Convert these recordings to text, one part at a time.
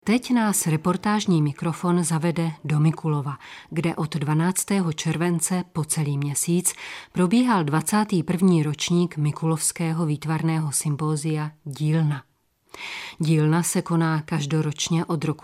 Teď nás reportážní mikrofon zavede do Mikulova, kde od 12. července po celý měsíc probíhal 21. ročník Mikulovského výtvarného sympózia Dílna. Dílna se koná každoročně od roku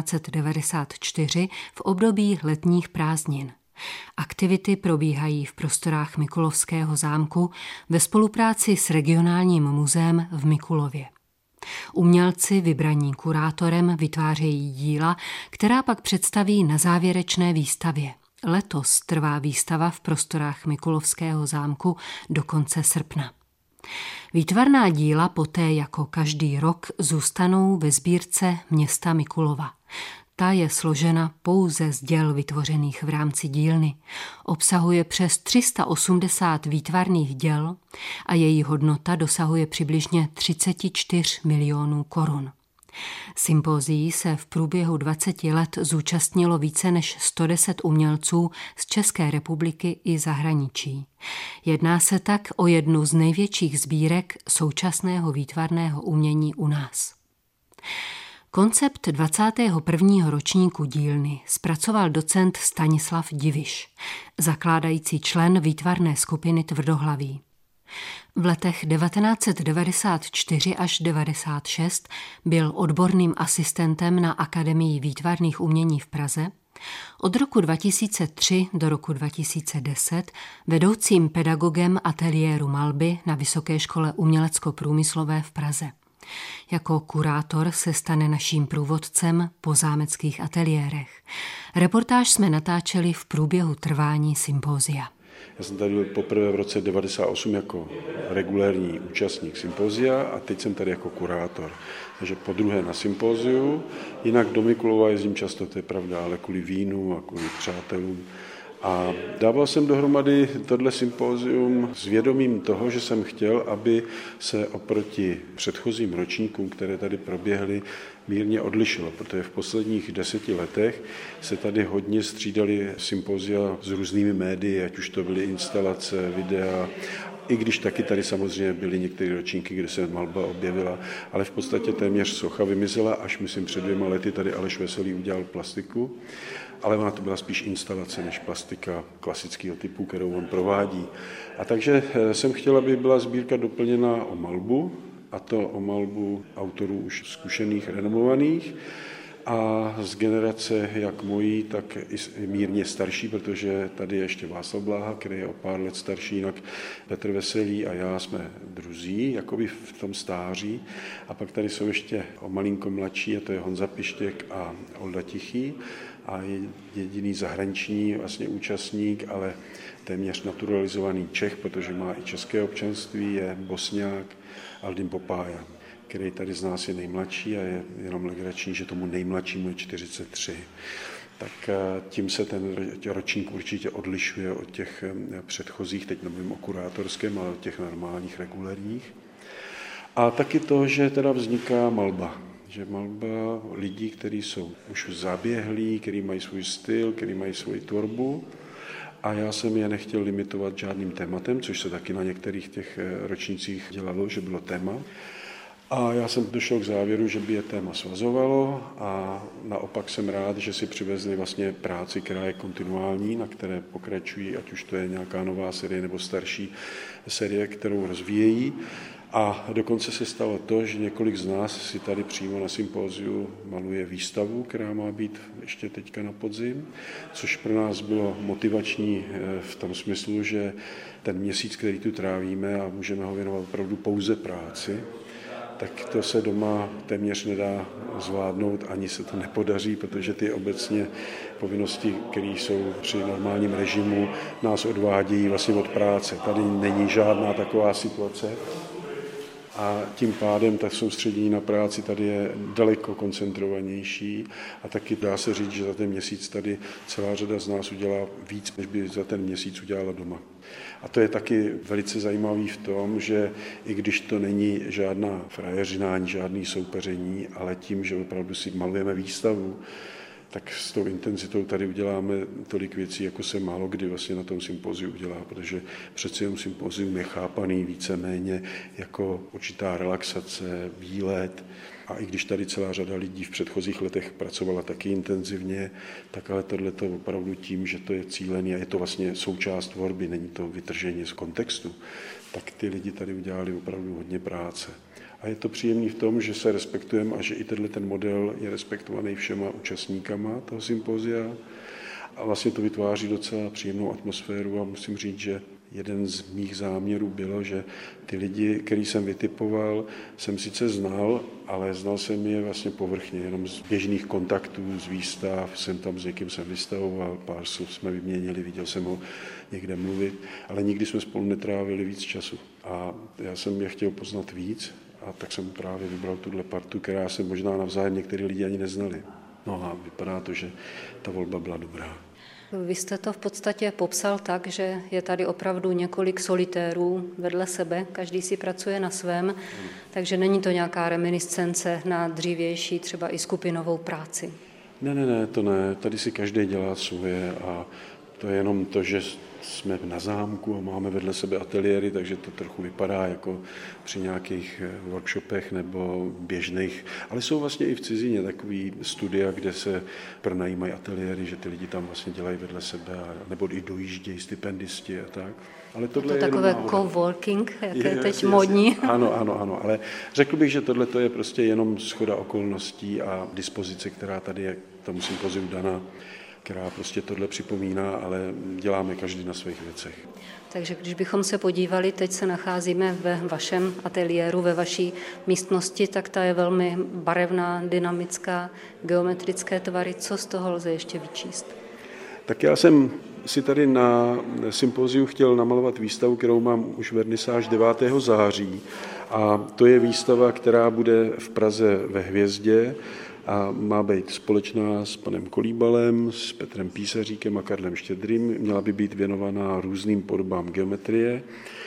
1994 v období letních prázdnin. Aktivity probíhají v prostorách Mikulovského zámku ve spolupráci s regionálním muzeem v Mikulově. Umělci vybraní kurátorem vytvářejí díla, která pak představí na závěrečné výstavě. Letos trvá výstava v prostorách Mikulovského zámku do konce srpna. Výtvarná díla poté jako každý rok zůstanou ve sbírce města Mikulova. Ta je složena pouze z děl vytvořených v rámci dílny. Obsahuje přes 380 výtvarných děl a její hodnota dosahuje přibližně 34 milionů korun. Sympózií se v průběhu 20 let zúčastnilo více než 110 umělců z České republiky i zahraničí. Jedná se tak o jednu z největších sbírek současného výtvarného umění u nás. Koncept 21. ročníku dílny zpracoval docent Stanislav Diviš, zakládající člen výtvarné skupiny Tvrdohlaví. V letech 1994 až 1996 byl odborným asistentem na Akademii výtvarných umění v Praze, od roku 2003 do roku 2010 vedoucím pedagogem ateliéru malby na Vysoké škole umělecko-průmyslové v Praze. Jako kurátor se stane naším průvodcem po zámeckých ateliérech. Reportáž jsme natáčeli v průběhu trvání sympózia. Já jsem tady poprvé v roce 1998 jako regulérní účastník sympózia a teď jsem tady jako kurátor. Takže podruhé na sympóziu, jinak do Mikulova jezdím často, to je pravda, ale kvůli vínu a kvůli přátelům. A dával jsem dohromady tohle sympózium s vědomím toho, že jsem chtěl, aby se oproti předchozím ročníkům, které tady proběhly, mírně odlišilo, protože v posledních 10 letech se tady hodně střídaly sympózia s různými médii, ať už to byly instalace, videa, i když taky tady samozřejmě byly některé ročníky, kde se malba objevila, ale v podstatě téměř socha vymizela, až myslím před 2 lety tady Aleš Veselý udělal plastiku, ale ona to byla spíš instalace než plastika klasického typu, kterou on provádí. A takže jsem chtěl, aby byla sbírka doplněna o malbu, a to o malbu autorů už zkušených, renomovaných, a z generace jak mojí, tak i mírně starší, protože tady je ještě Václav Bláha, který je o pár let starší, jinak Petr Veselý a já jsme druzí, jakoby v tom stáří. A pak tady jsou ještě o malinko mladší, a to je Honza Pištěk a Olda Tichý. A jediný zahraniční vlastně účastník, ale téměř naturalizovaný Čech, protože má i české občanství, je Bosňák Aldin Popája, který tady z nás je nejmladší a je jenom legrační, že tomu nejmladšímu je 43. Tak tím se ten ročník určitě odlišuje od těch předchozích, teď nemluvím o kurátorském, ale od těch normálních, regulérních. A taky to, že teda vzniká malba. Že malba lidí, kteří jsou už zaběhlí, kteří mají svůj styl, kteří mají svoji tvorbu. A já jsem je nechtěl limitovat žádným tématem, což se taky na některých těch ročnících dělalo, že bylo téma. A já jsem došel k závěru, že by je téma svazovalo a naopak jsem rád, že si přivezli vlastně práci, která je kontinuální, na které pokračují, ať už to je nějaká nová série nebo starší série, kterou rozvíjejí. A dokonce se stalo to, že několik z nás si tady přímo na sympóziu maluje výstavu, která má být ještě teďka na podzim, což pro nás bylo motivační v tom smyslu, že ten měsíc, který tu trávíme a můžeme ho věnovat opravdu pouze práci, tak to se doma téměř nedá zvládnout, ani se to nepodaří, protože ty obecně povinnosti, které jsou při normálním režimu, nás odvádějí vlastně od práce. Tady není žádná taková situace. A tím pádem tak soustředění na práci tady je daleko koncentrovanější a taky dá se říct, že za ten měsíc tady celá řada z nás udělá víc, než by za ten měsíc udělala doma. A to je taky velice zajímavý v tom, že i když to není žádná frajeřina, ani žádný soupeření, ale tím, že opravdu si malujeme výstavu, tak s tou intenzitou tady uděláme tolik věcí, jako se málo kdy vlastně na tom sympóziu udělá, protože přeci jenom sympózium je chápaný víceméně jako určitá relaxace, výlet, A i když tady celá řada lidí v předchozích letech pracovala taky intenzivně, tak ale tohleto opravdu tím, že to je cílený a je to vlastně součást tvorby, není to vytržení z kontextu, tak ty lidi tady udělali opravdu hodně práce. A je to příjemný v tom, že se respektujeme a že i ten model je respektovaný všema účastníkama toho sympozia. A vlastně to vytváří docela příjemnou atmosféru a musím říct, že jeden z mých záměrů bylo, že ty lidi, který jsem vytipoval, jsem sice znal, ale znal jsem je vlastně povrchně, jenom z běžných kontaktů, z výstav, jsem tam s někým jsem vystavoval, pár slov jsme vyměnili, viděl jsem ho někde mluvit, ale nikdy jsme spolu netrávili víc času. A já jsem je chtěl poznat víc, a tak jsem právě vybral tuhle partu, která se možná navzájem některý lidi ani neznali. No a vypadá to, že ta volba byla dobrá. Vy jste to v podstatě popsal tak, že je tady opravdu několik solitérů vedle sebe, každý si pracuje na svém, takže není to nějaká reminiscence na dřívější třeba i skupinovou práci. Ne, to ne. Tady si každý dělá svoje a to je jenom to, že jsme na zámku a máme vedle sebe ateliéry, takže to trochu vypadá jako při nějakých workshopech nebo běžných, ale jsou vlastně i v cizině takový studia, kde se pronajímají ateliéry, že ty lidi tam vlastně dělají vedle sebe, nebo i dojíždějí stipendisti a tak. Ale tohle to je takové coworking, jak je teď modní. Ano, ale řekl bych, že tohle je prostě jenom shoda okolností a dispozice, která tady je k tomu sympoziu daná, která prostě tohle připomíná, ale děláme každý na svých věcech. Takže když bychom se podívali, teď se nacházíme ve vašem ateliéru, ve vaší místnosti, tak ta je velmi barevná, dynamická, geometrické tvary. Co z toho lze ještě vyčíst? Tak já jsem si tady na sympoziu chtěl namalovat výstavu, kterou mám už vernisáž 9. září. A to je výstava, která bude v Praze ve Hvězdě a má být společná s panem Kolíbalem, s Petrem Písaříkem a Karlem Štědrým. Měla by být věnovaná různým podobám geometrie.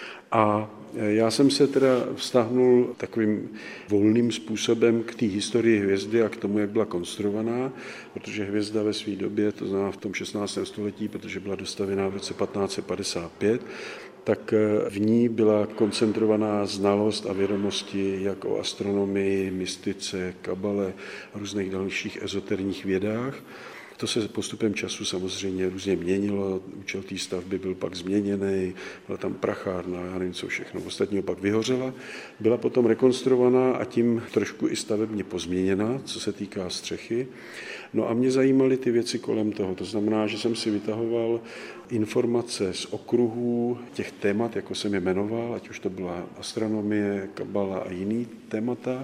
A já jsem se teda vztahnul takovým volným způsobem k té historii hvězdy a k tomu, jak byla konstruovaná, protože hvězda ve své době, to znamená v tom 16. století, protože byla dostavěná v roce 1555, tak v ní byla koncentrovaná znalost a vědomosti jak o astronomii, mystice, kabale a různých dalších ezoterních vědách. To se postupem času samozřejmě různě měnilo, účel té stavby byl pak změněný, byla tam prachárna, já nevím co všechno, ostatního pak vyhořela, byla potom rekonstruovaná a tím trošku i stavebně pozměněna, co se týká střechy. No a mě zajímaly ty věci kolem toho, to znamená, že jsem si vytahoval informace z okruhů těch témat, jako jsem je jmenoval, ať už to byla astronomie, kabala a jiný témata,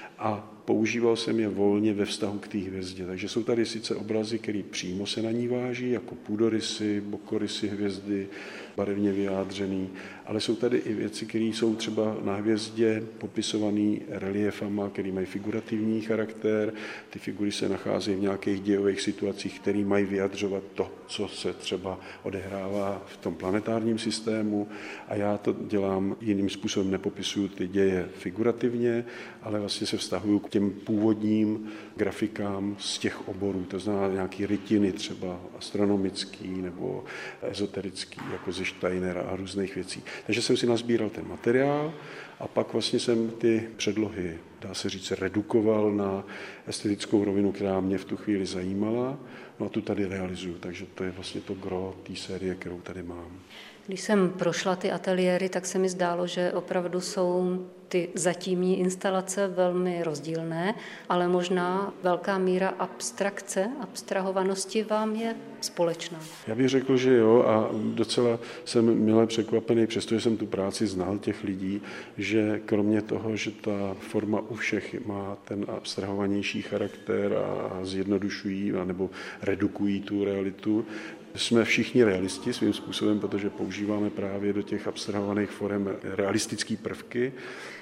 a používal jsem je volně ve vztahu k té hvězdě. Takže jsou tady sice obrazy, které přímo se na ní váží, jako půdorysy, bokorysy hvězdy, barevně vyjádřený, ale jsou tady i věci, které jsou třeba na hvězdě popisované reliefama, které mají figurativní charakter. Ty figury se nacházejí v nějakých dějových situacích, které mají vyjadřovat to, co se třeba odehrává v tom planetárním systému. A já to dělám jiným způsobem, nepopisuju ty děje figurativně, ale vlastně se vztahuju k těm původním grafikám z těch oborů, to znamená nějaký rytiny třeba astronomický nebo ezoterický, jako ze Steinera a různých věcí. Takže jsem si nazbíral ten materiál a pak vlastně jsem ty předlohy, dá se říct, redukoval na estetickou rovinu, která mě v tu chvíli zajímala. No a tu tady realizuju, takže to je vlastně to gros té série, kterou tady mám. Když jsem prošla ty ateliéry, tak se mi zdálo, že opravdu jsou ty zatímní instalace velmi rozdílné, ale možná velká míra abstrakce, abstrahovanosti vám je společná. Já bych řekl, že jo, a docela jsem mile překvapený, přestože jsem tu práci znal těch lidí, že kromě toho, že ta forma u všech má ten abstrahovanější charakter a zjednodušují nebo redukují tu realitu, jsme všichni realisti svým způsobem, protože používáme právě do těch abstrahovaných forem realistické prvky.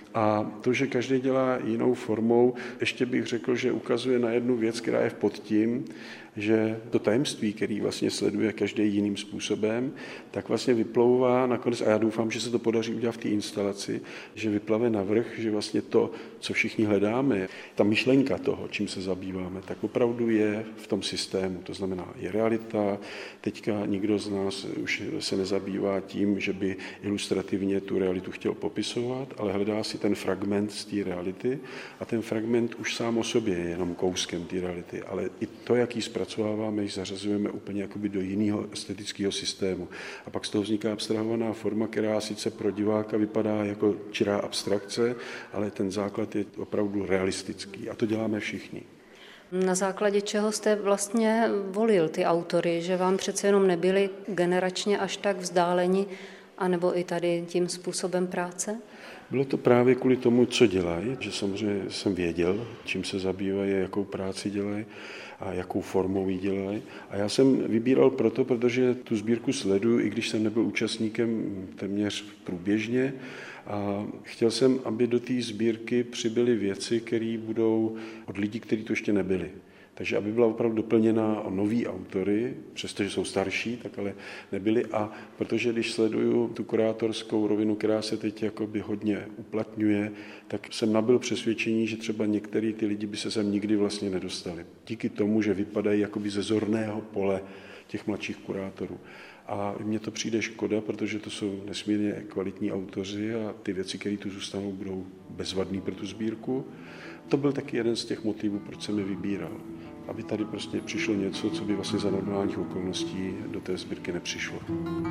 A to, že každý dělá jinou formou, ještě bych řekl, že ukazuje na jednu věc, která je pod tím, že to tajemství, který vlastně sleduje každý jiným způsobem, tak vlastně vyplouvá nakonec, a já doufám, že se to podaří udělat v té instalaci, že vyplave navrch, že vlastně to, co všichni hledáme, ta myšlenka toho, čím se zabýváme, tak opravdu je v tom systému. To znamená, je realita. Teďka nikdo z nás už se nezabývá tím, že by ilustrativně tu realitu chtěl popisovat, ale hledá si ten fragment z té reality a ten fragment už sám o sobě je jenom kouskem té reality, ale i to, jak ji zpracováváme, ji zařazujeme úplně jakoby do jiného estetického systému. A pak z toho vzniká abstrahovaná forma, která sice pro diváka vypadá jako čirá abstrakce, ale ten základ je opravdu realistický. A to děláme všichni. Na základě čeho jste vlastně volil ty autory, že vám přece jenom nebyli generačně až tak vzdáleni, anebo i tady tím způsobem práce? Bylo to právě kvůli tomu, co dělají, že samozřejmě jsem věděl, čím se zabývají, jakou práci dělají a jakou formou ji dělají. A já jsem vybíral proto, protože tu sbírku sleduju, i když jsem nebyl účastníkem téměř průběžně. A chtěl jsem, aby do té sbírky přibyly věci, které budou od lidí, kteří to ještě nebyli. Takže aby byla opravdu doplněna o nový autory, přestože jsou starší, tak ale nebyli. A protože když sleduju tu kurátorskou rovinu, která se teď jakoby hodně uplatňuje, tak jsem nabyl přesvědčení, že třeba některý ty lidi by se sem nikdy vlastně nedostali. Díky tomu, že vypadají jakoby ze zorného pole těch mladších kurátorů. A mně to přijde škoda, protože to jsou nesmírně kvalitní autoři a ty věci, které tu zůstanou, budou bezvadný pro tu sbírku. To byl taky jeden z těch motivů, proč jsem je vybíral. Aby tady prostě přišlo něco, co by vlastně za normálních okolností do té sbírky nepřišlo.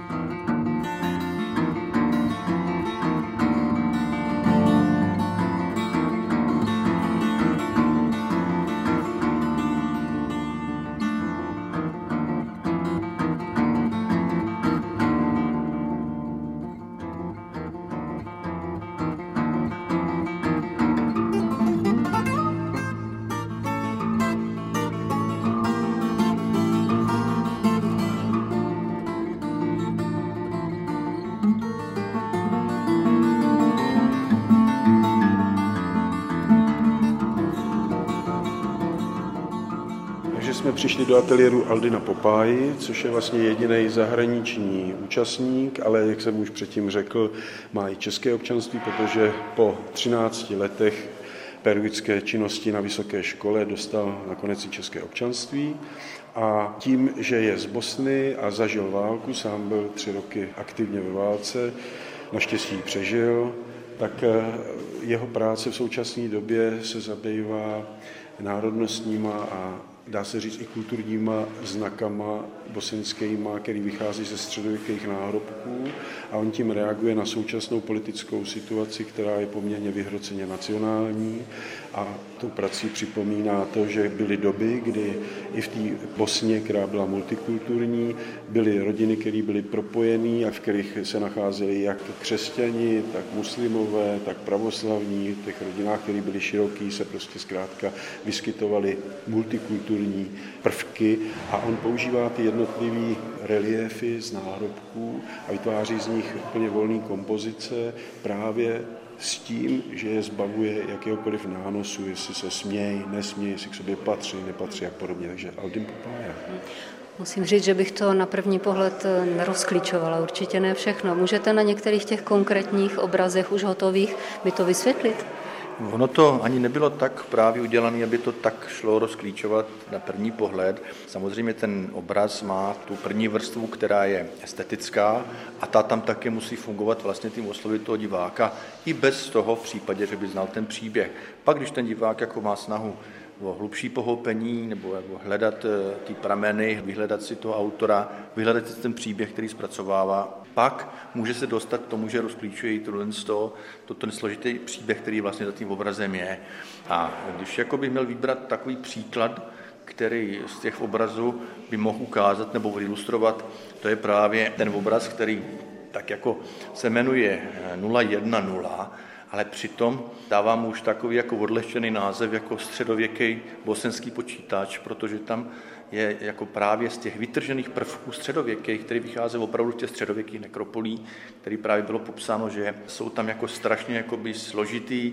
Jsme přišli do ateliéru Aldina Popáji, což je vlastně jediný zahraniční účastník, ale jak jsem už předtím řekl, má i české občanství, protože po 13 letech pedagogické činnosti na vysoké škole dostal nakonec i české občanství. A tím, že je z Bosny a zažil válku, sám byl 3 roky aktivně ve válce, naštěstí přežil, tak jeho práce v současné době se zabývá národnostníma a dá se říct i kulturníma znakama bosenskýma, který vychází ze středověkých náhrobků a on tím reaguje na současnou politickou situaci, která je poměrně vyhroceně nacionální a tou prací připomíná to, že byly doby, kdy i v té Bosně, která byla multikulturní, byly rodiny, které byly propojené a v kterých se nacházeli jak křesťani, tak muslimové, tak pravoslavní. V těch rodinách, které byly široký, se prostě zkrátka vyskytovaly multikulturní prvky a on používá ty jednotlivé reliéfy z náhrobků a vytváří z nich úplně volné kompozice právě s tím, že je zbavuje jakéhokoliv nánosu, jestli se smějí, nesmějí, jestli k sobě patří, nepatří a podobně. Takže Aldin Popája. Musím říct, že bych to na první pohled nerozklíčovala, určitě ne všechno. Můžete na některých těch konkrétních obrazech už hotových mi to vysvětlit? Ono to ani nebylo tak právě udělané, aby to tak šlo rozklíčovat na první pohled. Samozřejmě ten obraz má tu první vrstvu, která je estetická a ta tam také musí fungovat vlastně tím oslovit toho diváka i bez toho v případě, že by znal ten příběh. Pak, když ten divák jako má snahu o hlubší pochopení nebo hledat ty prameny, vyhledat si toho autora, vyhledat si ten příběh, který zpracovává. Pak může se dostat k tomu, že rozklíčuje i ten složitý příběh, který vlastně za tím obrazem je. A když bych měl vybrat takový příklad, který z těch obrazů by mohl ukázat nebo ilustrovat, to je právě ten obraz, který tak jako se jmenuje 010, ale přitom dává mu už takový jako odlehčený název jako středověký bosenský počítač, protože tam je jako právě z těch vytržených prvků středověkých, který vychází opravdu z těch středověkých nekropolí, který právě bylo popsáno, že jsou tam jako strašně jakoby složitý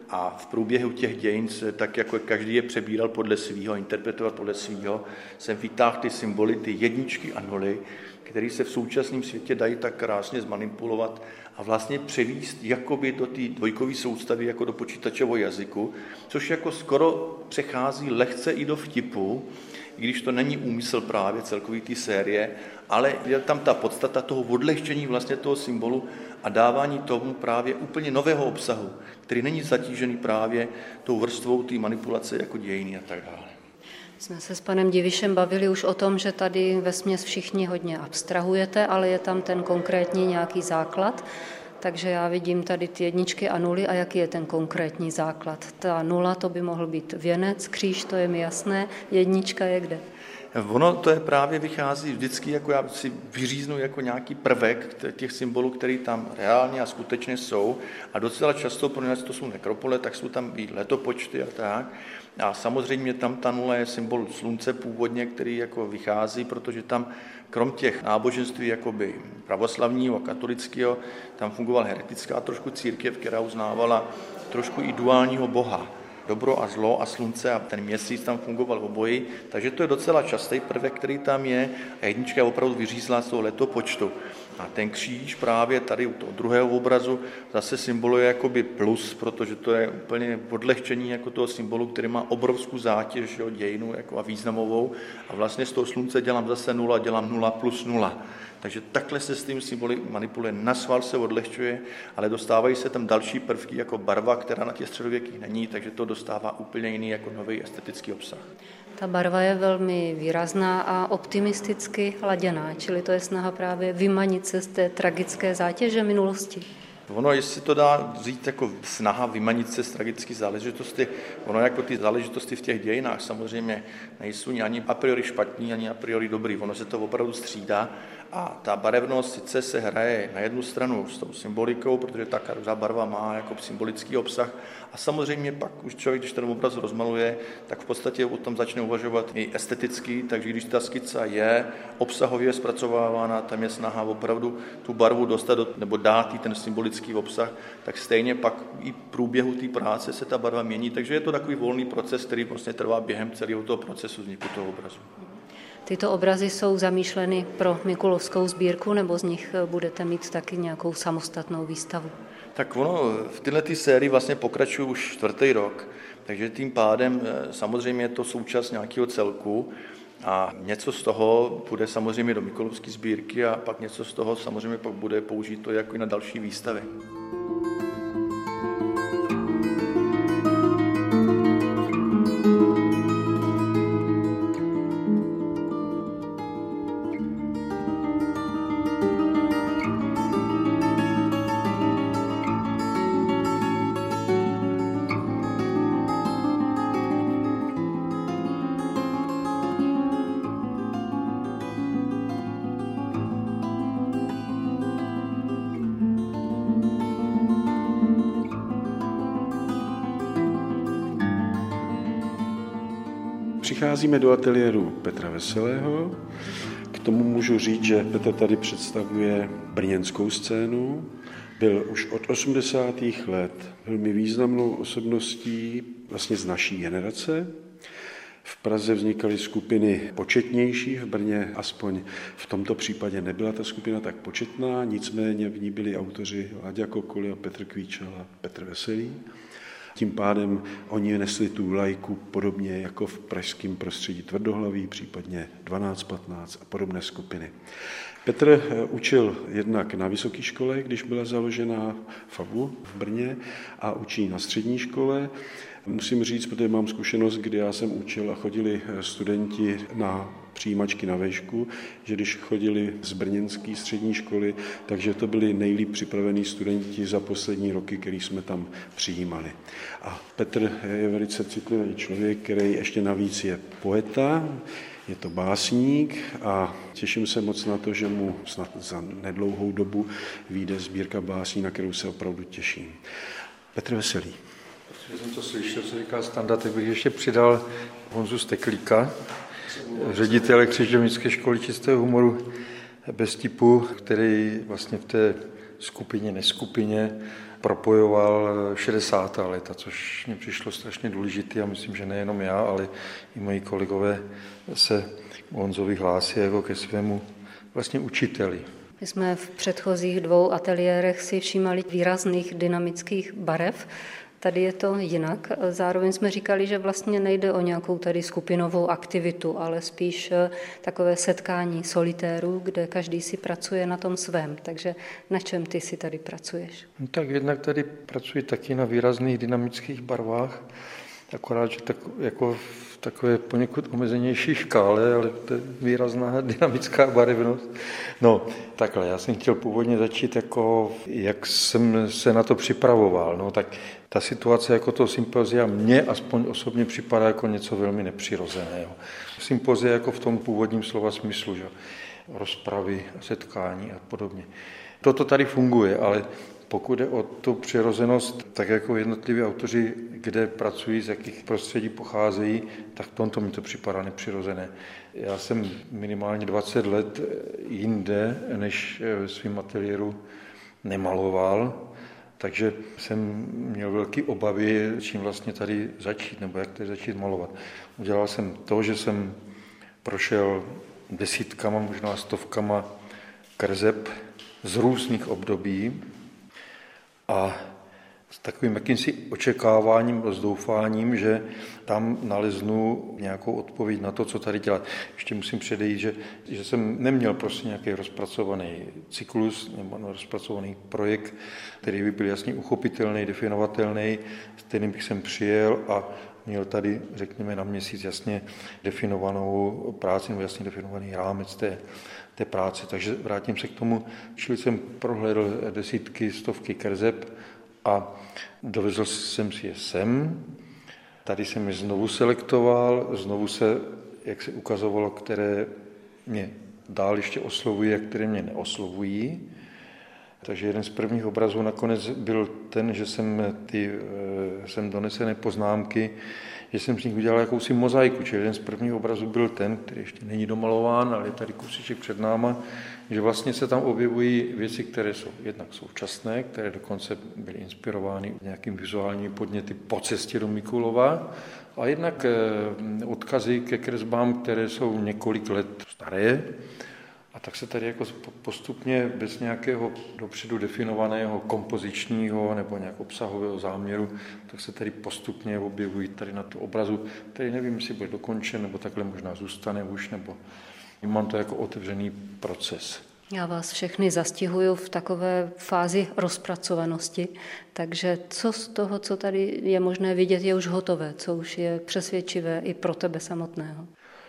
a v průběhu těch dějin se tak jako každý je přebíral podle svýho, interpretoval podle svýho, jsem vytáhl ty symboly, ty jedničky a nuly, které se v současném světě dají tak krásně zmanipulovat a vlastně převést jakoby do té dvojkové soustavy, jako do počítačového jazyku, což jako skoro přechází lehce i do vtipu, i když to není úmysl právě celkový té série, ale je tam ta podstata toho odlehčení vlastně toho symbolu a dávání tomu právě úplně nového obsahu, který není zatížený právě tou vrstvou té manipulace jako dějiny a tak dále. Jsme se s panem Divišem bavili už o tom, že tady vesměs všichni hodně abstrahujete, ale je tam ten konkrétní nějaký základ, takže já vidím tady ty jedničky a nuly a jaký je ten konkrétní základ. Ta nula to by mohl být věnec, kříž, to je mi jasné, jednička je kde? Ono to je právě vychází vždycky, jako já si vyříznu jako nějaký prvek těch symbolů, který tam reálně a skutečně jsou a docela často, protože to jsou nekropole, tak jsou tam i letopočty a tak. A samozřejmě tam ta nula je symbol slunce původně, který jako vychází, protože tam krom těch náboženství jakoby pravoslavního a katolického, tam fungovala heretická trošku církev, která uznávala trošku i duálního boha. Dobro a zlo a slunce a ten měsíc tam fungoval obojí, takže to je docela častý prvek, který tam je a jednička je opravdu vyřízlá z toho letopočtu. A ten kříž právě tady u toho druhého obrazu zase symboluje jakoby plus, protože to je úplně odlehčení jako toho symbolu, který má obrovskou zátěž, jo, dějinu jako a významovou a vlastně z toho slunce dělám zase nula, dělám 0 plus 0. Takže takhle se s tím symboly manipuluje, na schvál se odlehčuje, ale dostávají se tam další prvky jako barva, která na těch středověkých není, takže to dostává úplně jiný jako nový estetický obsah. Ta barva je velmi výrazná a optimisticky laděná, čili to je snaha právě vymanit se z té tragické zátěže minulosti. Ono, jestli to dá říct jako snaha vymanit se z tragické záležitosti, ono jako ty záležitosti v těch dějinách samozřejmě nejsou ani a priori špatný, ani a priori dobrý. Ono se to opravdu střídá a ta barevnost sice se hraje na jednu stranu s tou symbolikou, protože ta každá barva má jako symbolický obsah a samozřejmě pak už člověk, když ten obraz rozmaluje, tak v podstatě o tom začne uvažovat i esteticky, takže když ta skica je obsahově zpracovávána, tam je snaha opravdu tu barvu dostat nebo dát jí ten symbolický obsah, tak stejně pak i v průběhu té práce se ta barva mění, takže je to takový volný proces, který vlastně trvá během celého toho procesu vzniku toho obrazu. Tyto obrazy jsou zamýšleny pro Mikulovskou sbírku, nebo z nich budete mít taky nějakou samostatnou výstavu? Tak ono v této sérii vlastně pokračuje už 4. rok, takže tím pádem samozřejmě je to součást nějakého celku a něco z toho bude samozřejmě do Mikulovské sbírky a pak něco z toho samozřejmě pak bude použito jako i na další výstavy. Přicházíme do ateliéru Petra Veselého. K tomu můžu říct, že Petr tady představuje brněnskou scénu. Byl už od 80. let velmi významnou osobností vlastně z naší generace. V Praze vznikaly skupiny početnější, v Brně aspoň v tomto případě nebyla ta skupina tak početná, nicméně v ní byli autoři Láďa Kokoli a Petr Kvíčel a Petr Veselý. Tím pádem oni nesli tu lajku podobně jako v pražském prostředí Tvrdohlaví, případně 12-15 a podobné skupiny. Petr učil jednak na vysoké škole, když byla založena FABu v Brně, a učí na střední škole. Musím říct, protože mám zkušenost, kdy já jsem učil a chodili studenti na přijímačky na vejšku, že když chodili z brněnské střední školy, takže to byli nejlíp připravení studenti za poslední roky, který jsme tam přijímali. A Petr je velice citlivý člověk, který ještě navíc je poeta, je to básník a těším se moc na to, že mu snad za nedlouhou dobu vyjde sbírka básní, na kterou se opravdu těším. Petr Veselý. Protože jsem to slyšel, co říká Standa, tak bych ještě přidal Honzu Steklíka, ředitele Křižovnické školy čistého humoru bez tipu, který vlastně v té skupině, neskupině propojoval 60. léta, což mě přišlo strašně důležité a myslím, že nejenom já, ale i moji kolegové se Honzovi hlásí jako ke svému vlastně učiteli. My jsme v předchozích 2 ateliérech si všímali výrazných dynamických barev. Tady je to jinak. Zároveň jsme říkali, že vlastně nejde o nějakou tady skupinovou aktivitu, ale spíš takové setkání solitérů, kde každý si pracuje na tom svém. Takže na čem ty si tady pracuješ? No tak jednak tady pracuji taky na výrazných dynamických barvách, akorát, že tak, jako v takové poněkud omezenější škále, ale to je výrazná dynamická barevnost. No, takhle, já jsem chtěl původně začít, jako, jak jsem se na to připravoval. No, tak ta situace jako toho sympozia mně aspoň osobně připadá jako něco velmi nepřirozeného. Sympozia jako v tom původním slova smyslu, že rozpravy, setkání a podobně. Toto tady funguje, ale pokud je o tu přirozenost, tak jako jednotliví autoři, kde pracují, z jakých prostředí pocházejí, tak v tomto mi to připadá nepřirozené. Já jsem minimálně 20 let jinde, než ve svém ateliéru nemaloval, takže jsem měl velké obavy, čím vlastně tady začít, nebo jak tady začít malovat. Udělal jsem to, že jsem prošel desítkama, možná stovkama kreseb z různých období, a s takovým jakýmsi očekáváním, s doufáním, že tam naleznu nějakou odpověď na to, co tady dělat. Ještě musím předejít, že jsem neměl prostě nějaký rozpracovaný cyklus nebo rozpracovaný projekt, který by byl jasně uchopitelný, definovatelný, s kterým bych sem přijel a měl tady, řekněme, na měsíc jasně definovanou práci nebo jasně definovaný rámec té práce. Takže vrátím se k tomu, čili jsem prohlédl desítky, stovky kreseb a dovezl jsem si je sem. Tady jsem je znovu selektoval, znovu se, jak se ukazovalo, které mě dál ještě oslovují a které mě neoslovují. Takže jeden z prvních obrazů nakonec byl ten, že jsem donesené poznámky, že jsem z nich udělal jakousi mozaiku, čili jeden z prvních obrazů byl ten, který ještě není domalován, ale je tady kusiček před náma, že vlastně se tam objevují věci, které jsou jednak současné, které dokonce byly inspirovány nějakým vizuálními podněty po cestě do Mikulova, a jednak odkazy ke kresbám, které jsou několik let staré. A tak se tady jako postupně bez nějakého dopředu definovaného kompozičního nebo nějak obsahového záměru, tak se tady postupně objevují tady na tu obrazu, který nevím, jestli bude dokončen, nebo takhle možná zůstane už, nebo mám to jako otevřený proces. Já vás všechny zastihuju v takové fázi rozpracovanosti, takže co z toho, co tady je možné vidět, je už hotové, co už je přesvědčivé i pro tebe samotného?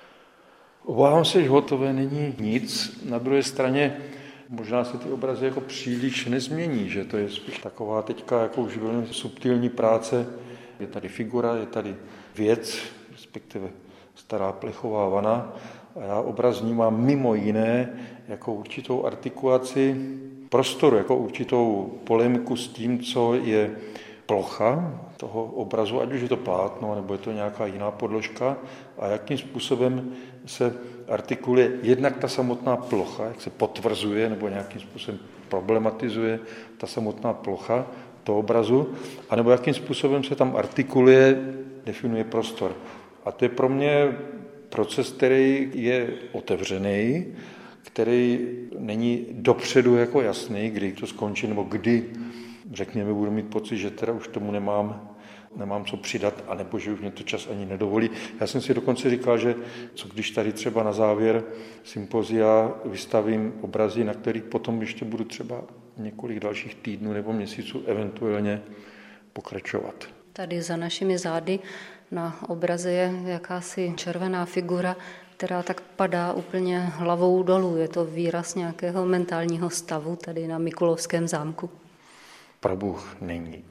Obávám se, že hotové není nic. Na druhé straně možná se ty obrazy jako příliš nezmění, že to je spíš taková teďka jako už velmi subtilní práce. Je tady figura, je tady věc, respektive stará plechová vana. A já obraz vnímám mimo jiné jako určitou artikulaci prostoru, jako určitou polemiku s tím, co je plocha toho obrazu, ať už je to plátno, nebo je to nějaká jiná podložka, a jakým způsobem se artikuluje jednak ta samotná plocha, jak se potvrzuje nebo nějakým způsobem problematizuje ta samotná plocha toho obrazu, anebo jakým způsobem se tam artikuluje, definuje prostor. A to je pro mě proces, který je otevřený, který není dopředu jako jasný, kdy to skončí, nebo kdy, řekněme, budu mít pocit, že teda už tomu nemám co přidat, anebo že už mě to čas ani nedovolí. Já jsem si dokonce říkal, že co když tady třeba na závěr sympozia vystavím obrazy, na kterých potom ještě budu třeba několik dalších týdnů nebo měsíců eventuálně pokračovat. Tady za našimi zády na obraze je jakási červená figura, která tak padá úplně hlavou dolů. Je to výraz nějakého mentálního stavu tady na Mikulovském zámku? Prabůh není.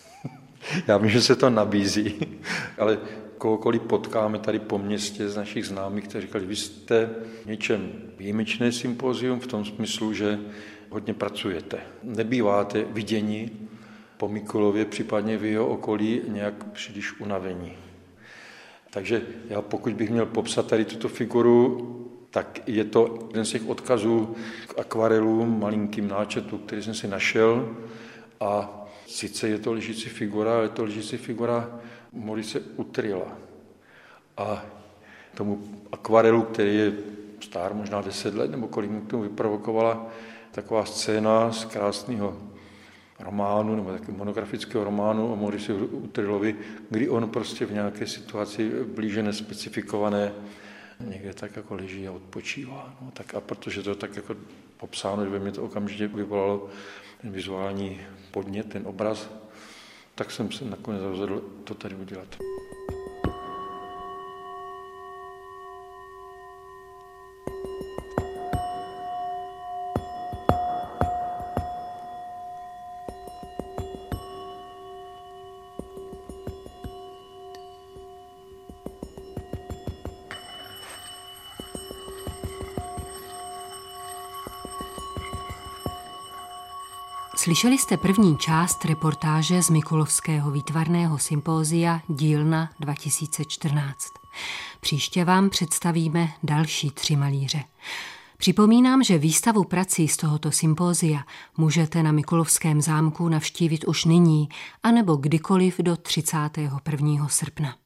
Já vím, že se to nabízí, ale kohokoliv potkáme tady po městě z našich známých, kteří říkali, vy jste něčem výjimečné sympozium v tom smyslu, že hodně pracujete. Nebýváte viděni po Mikulově, případně v jeho okolí nějak příliš unavení. Takže já pokud bych měl popsat tady tuto figuru, tak je to jeden z těch odkazů k akvarelům, malinkým náčetu, který jsem si našel, a Sice je to ležící figura, ale je to ležící figura Maurice Utrilova. A tomu akvarelu, který je star možná 10 let, nebo kolik mu k tomu vyprovokovala taková scéna z krásného románu, nebo takového monografického románu o Maurici Utrilovi, kdy on prostě v nějaké situaci blíže nespecifikované někde tak jako leží a odpočívá. No, tak a protože to tak jako popsáno, že mě to okamžitě vyvolalo ten vizuální podnět, ten obraz, tak jsem se nakonec rozhodl to tady udělat. Slyšeli jste první část reportáže z Mikulovského výtvarného sympózia Dílna 2014. Příště vám představíme další 3 malíře. Připomínám, že výstavu prací z tohoto sympózia můžete na Mikulovském zámku navštívit už nyní, anebo kdykoliv do 31. srpna.